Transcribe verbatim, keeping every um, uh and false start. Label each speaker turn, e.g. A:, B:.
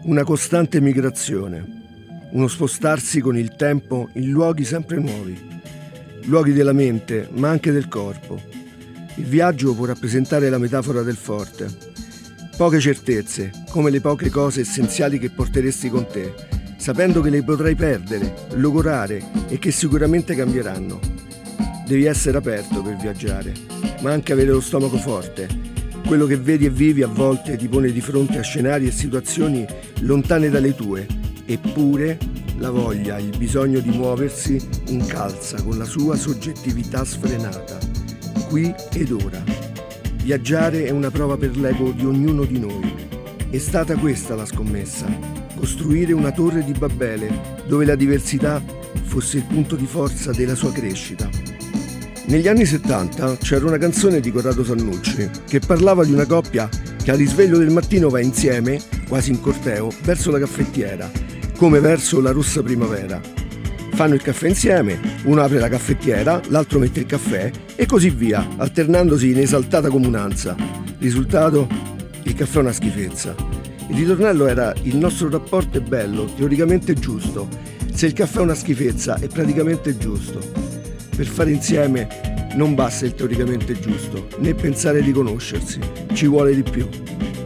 A: Una costante migrazione, uno spostarsi con il tempo in luoghi sempre nuovi, luoghi della mente ma anche del corpo. Il viaggio può rappresentare la metafora del forte. Poche certezze, come le poche cose essenziali che porteresti con te, sapendo che le potrai perdere, logorare e che sicuramente cambieranno. Devi essere aperto per viaggiare, ma anche avere lo stomaco forte. Quello che vedi e vivi a volte ti pone di fronte a scenari e situazioni lontane dalle tue, eppure la voglia, il bisogno di muoversi incalza con la sua soggettività sfrenata, qui ed ora. Viaggiare è una prova per l'ego di ognuno di noi. È stata questa la scommessa, costruire una torre di Babele dove la diversità fosse il punto di forza della sua crescita. Negli anni settanta c'era una canzone di Corrado Sannucci che parlava di una coppia che al risveglio del mattino va insieme, quasi in corteo, verso la caffettiera, come verso la rossa primavera. Fanno il caffè insieme, uno apre la caffettiera, l'altro mette il caffè e così via, alternandosi in esaltata comunanza. Risultato? Il caffè è una schifezza. Il ritornello era: il nostro rapporto è bello, teoricamente giusto. Se il caffè è una schifezza, è praticamente giusto. Per fare insieme non basta il teoricamente giusto, né pensare di conoscersi, ci vuole di più.